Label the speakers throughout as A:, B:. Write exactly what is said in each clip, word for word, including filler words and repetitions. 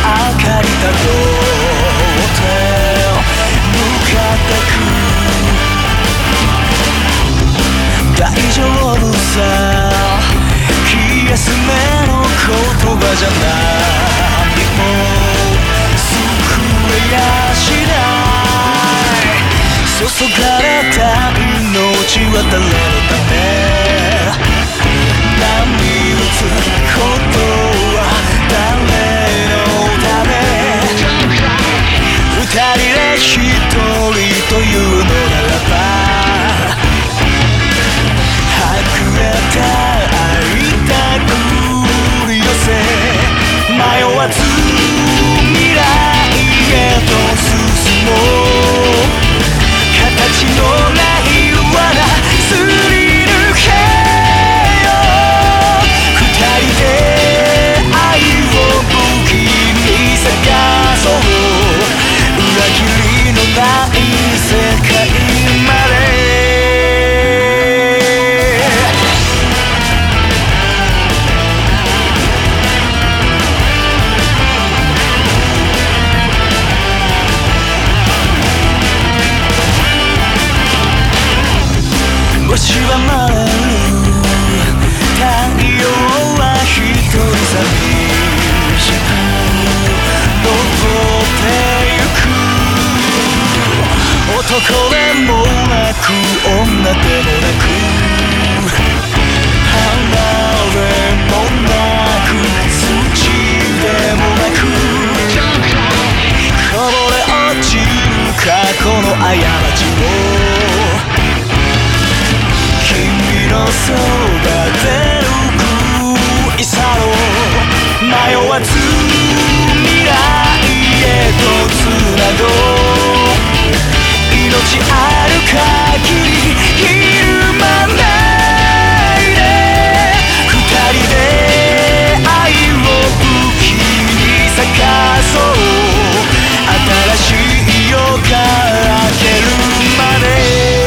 A: 明かりたどって向かってく大丈夫さ気休めの言葉じゃ何も救えやしない注がれた命は誰のため波打つことは誰のため二人で一人というのならばはぐれた愛たぐり寄せ迷わず未来へと進もう形のない罠すり抜けよ二人で愛を武器に探そう裏切りのない世界まで星は舞う太陽は一人寂しく登ってゆく男でもなく女でもなく離れもなく土でもなくこぼれ落ちる過去の過ちを君のそばで拭い去ろう迷わず未来へとつなごう命ある限りひるまないで二人で愛を武器に咲かそう新しい夜が明けるまで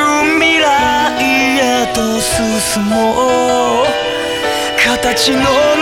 A: 進もう形の